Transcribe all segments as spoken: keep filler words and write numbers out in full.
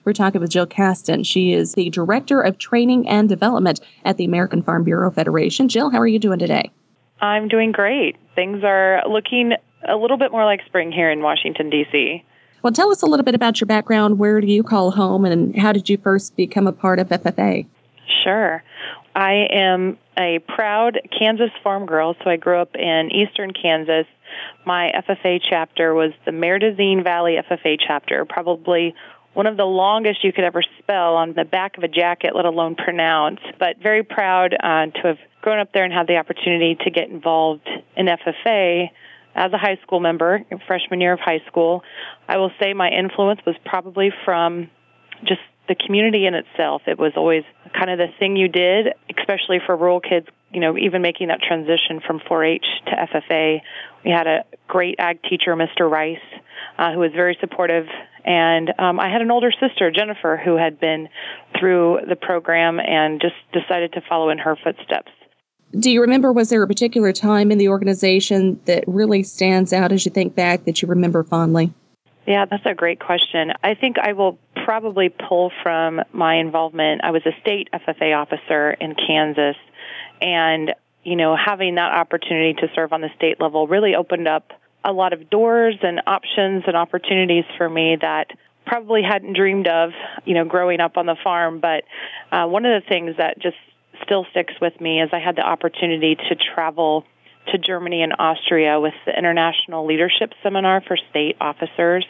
We're talking with Jill Caston. She is the Director of Training and Development at the American Farm Bureau Federation. Jill, how are you doing today? I'm doing great. Things are looking a little bit more like spring here in Washington, D C Well, tell us a little bit about your background. Where do you call home, and how did you first become a part of F F A? Sure. I am a proud Kansas farm girl, so I grew up in eastern Kansas. My F F A chapter was the Merdazine Valley F F A chapter, probably one of the longest you could ever spell on the back of a jacket, let alone pronounce, but very proud uh, to have grown up there and had the opportunity to get involved in F F A as a high school member, freshman year of high school. I will say my influence was probably from just the community in itself. It was always kind of the thing you did, especially for rural kids, you know, even making that transition from four H to F F A. We had a great ag teacher, Mister Rice, uh, who was very supportive. And um, I had an older sister, Jennifer, who had been through the program and just decided to follow in her footsteps. Do you remember, was there a particular time in the organization that really stands out as you think back that you remember fondly? Yeah, that's a great question. I think I will probably pull from my involvement. I was a state F F A officer in Kansas, and, you know, having that opportunity to serve on the state level really opened up a lot of doors and options and opportunities for me that probably hadn't dreamed of, you know, growing up on the farm. But uh, one of the things that just still sticks with me is I had the opportunity to travel to Germany and Austria with the International Leadership Seminar for state officers.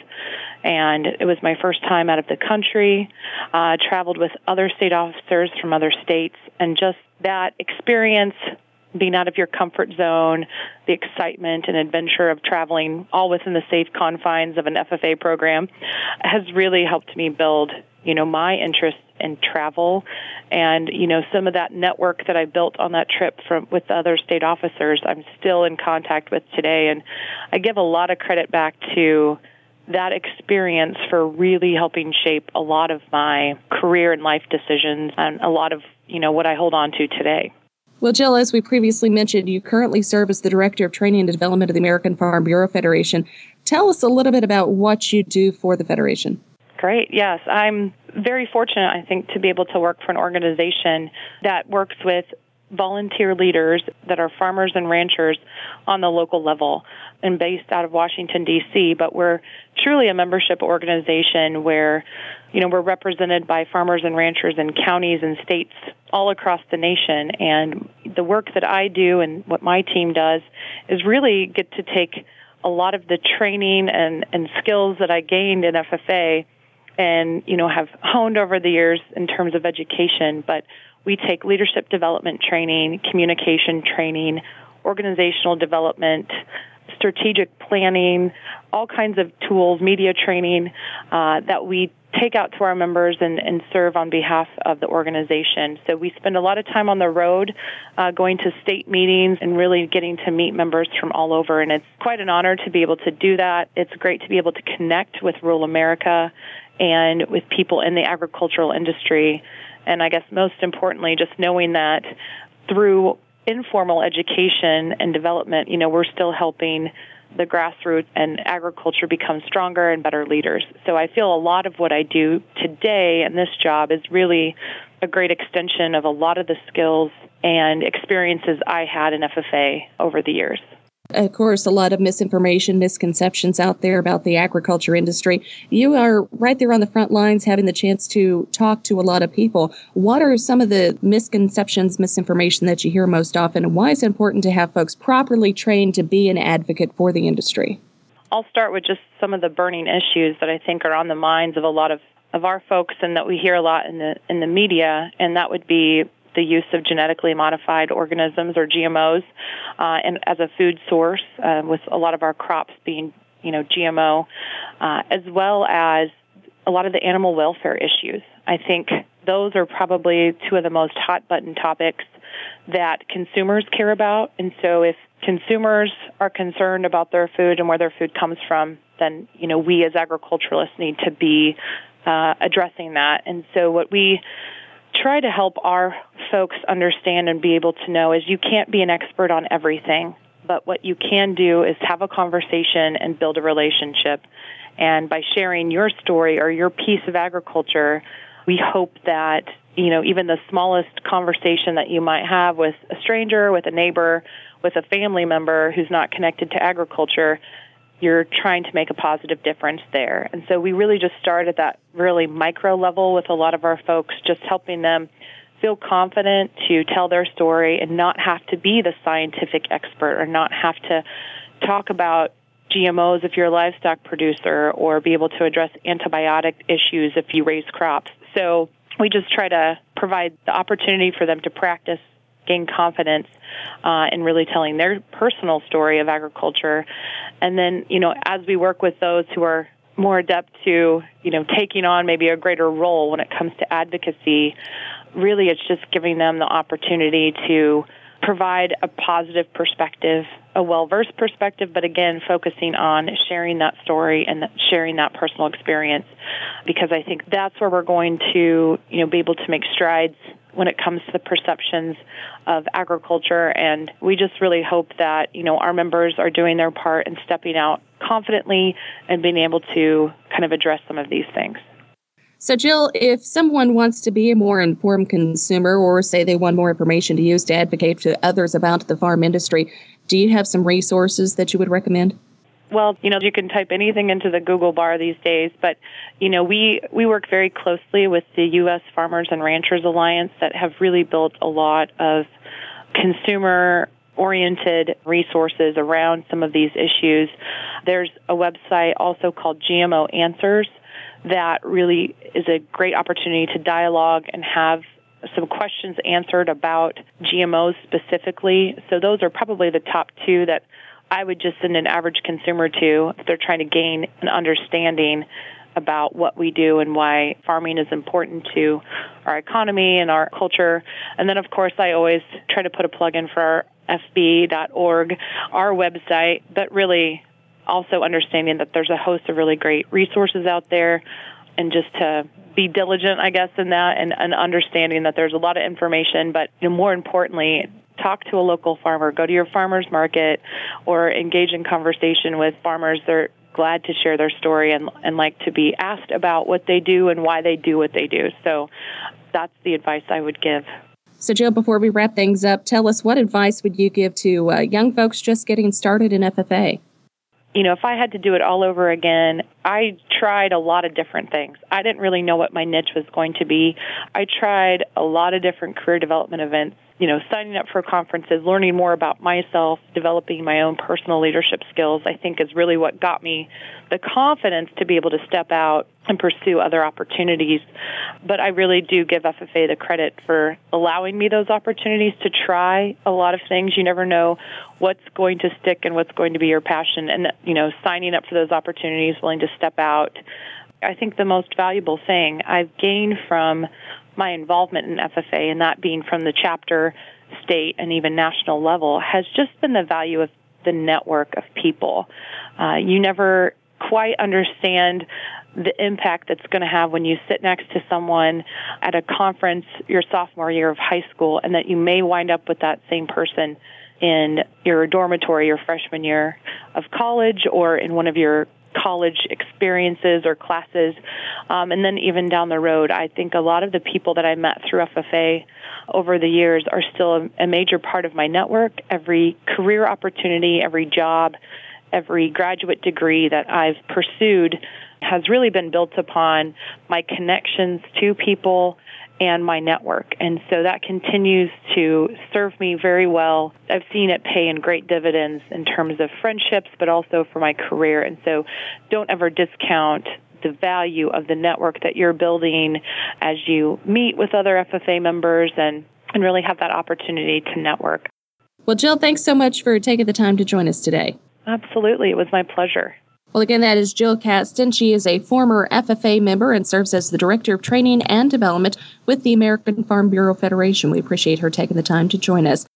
And it was my first time out of the country. I uh, traveled with other state officers from other states, and just that experience, being out of your comfort zone, the excitement and adventure of traveling all within the safe confines of an F F A program, has really helped me build, you know, my interest in travel. And, you know, some of that network that I built on that trip from with the other state officers, I'm still in contact with today. And I give a lot of credit back to that experience for really helping shape a lot of my career and life decisions and a lot of, you know, what I hold on to today. Well, Jill, as we previously mentioned, you currently serve as the Director of Training and Development of the American Farm Bureau Federation. Tell us a little bit about what you do for the Federation. Great. Yes, I'm very fortunate, I think, to be able to work for an organization that works with volunteer leaders that are farmers and ranchers on the local level and based out of Washington, D C, but we're truly a membership organization where, you know, we're represented by farmers and ranchers in counties and states all across the nation. And the work that I do and what my team does is really get to take a lot of the training and, and skills that I gained in F F A and, you know, have honed over the years in terms of education, but we take leadership development training, communication training, organizational development, strategic planning, all kinds of tools, media training uh, that we take out to our members and, and serve on behalf of the organization. So we spend a lot of time on the road uh, going to state meetings and really getting to meet members from all over. And it's quite an honor to be able to do that. It's great to be able to connect with rural America and with people in the agricultural industry. And I guess most importantly, just knowing that through informal education and development, you know, we're still helping the grassroots and agriculture become stronger and better leaders. So I feel a lot of what I do today in this job is really a great extension of a lot of the skills and experiences I had in F F A over the years. Of course, a lot of misinformation, misconceptions out there about the agriculture industry. You are right there on the front lines having the chance to talk to a lot of people. What are some of the misconceptions, misinformation that you hear most often, and why is it important to have folks properly trained to be an advocate for the industry? I'll start with just some of the burning issues that I think are on the minds of a lot of, of our folks and that we hear a lot in the in the media, and that would be the use of genetically modified organisms or G M Os uh, and as a food source, uh, with a lot of our crops being, you know, G M O, uh, as well as a lot of the animal welfare issues. I think those are probably two of the most hot button topics that consumers care about. And so if consumers are concerned about their food and where their food comes from, then, you know, we as agriculturalists need to be uh, addressing that. And so what we try to help our folks understand and be able to know is you can't be an expert on everything, but what you can do is have a conversation and build a relationship And by sharing your story or your piece of agriculture, we hope that, you know, even the smallest conversation that you might have with a stranger, with a neighbor, with a family member who's not connected to agriculture, you're trying to make a positive difference there. And so we really just start at that really micro level with a lot of our folks, just helping them feel confident to tell their story and not have to be the scientific expert or not have to talk about G M Os if you're a livestock producer or be able to address antibiotic issues if you raise crops. So we just try to provide the opportunity for them to practice, gain confidence uh, in really telling their personal story of agriculture. And then, you know, as we work with those who are more adept to, you know, taking on maybe a greater role when it comes to advocacy, really it's just giving them the opportunity to provide a positive perspective, a well-versed perspective, but again, focusing on sharing that story and sharing that personal experience, because I think that's where we're going to, you know, be able to make strides when it comes to the perceptions of agriculture. And we just really hope that, you know, our members are doing their part and stepping out confidently and being able to kind of address some of these things. So, Jill, if someone wants to be a more informed consumer or say they want more information to use to advocate to others about the farm industry, do you have some resources that you would recommend? Well, you know, you can type anything into the Google bar these days, but, you know, we, we work very closely with the U S Farmers and Ranchers Alliance that have really built a lot of consumer-oriented resources around some of these issues. There's a website also called G M O Answers that really is a great opportunity to dialogue and have some questions answered about G M Os specifically. So those are probably the top two that I would just send an average consumer to if they're trying to gain an understanding about what we do and why farming is important to our economy and our culture. And then, of course, I always try to put a plug in for our F B dot org, our website, but really also understanding that there's a host of really great resources out there, and just to be diligent, I guess, in that, and, and understanding that there's a lot of information, but you know, more importantly, talk to a local farmer, go to your farmer's market, or engage in conversation with farmers. They're glad to share their story and, and like to be asked about what they do and why they do what they do. So that's the advice I would give. So, Jill, before we wrap things up, tell us, what advice would you give to uh, young folks just getting started in F F A? You know, if I had to do it all over again, I tried a lot of different things. I didn't really know what my niche was going to be. I tried a lot of different career development events, you know, signing up for conferences, learning more about myself, developing my own personal leadership skills, I think is really what got me the confidence to be able to step out and pursue other opportunities. But I really do give F F A the credit for allowing me those opportunities to try a lot of things. You never know what's going to stick and what's going to be your passion. And, you know, signing up for those opportunities, willing to step out. I think the most valuable thing I've gained from my involvement in F F A, and that being from the chapter, state, and even national level, has just been the value of the network of people. Uh, you never quite understand the impact that's going to have when you sit next to someone at a conference your sophomore year of high school, and that you may wind up with that same person in your dormitory your freshman year of college, or in one of your college experiences or classes. Um, and then even down the road, I think a lot of the people that I met through F F A over the years are still a, a major part of my network. Every career opportunity, every job, every graduate degree that I've pursued has really been built upon my connections to people and my network. And so that continues to serve me very well. I've seen it pay in great dividends in terms of friendships, but also for my career. And so don't ever discount the value of the network that you're building as you meet with other F F A members and, and really have that opportunity to network. Well, Jill, thanks so much for taking the time to join us today. Absolutely. It was my pleasure. Well, again, that is Jill Kasten. She is a former F F A member and serves as the Director of Training and Development with the American Farm Bureau Federation. We appreciate her taking the time to join us.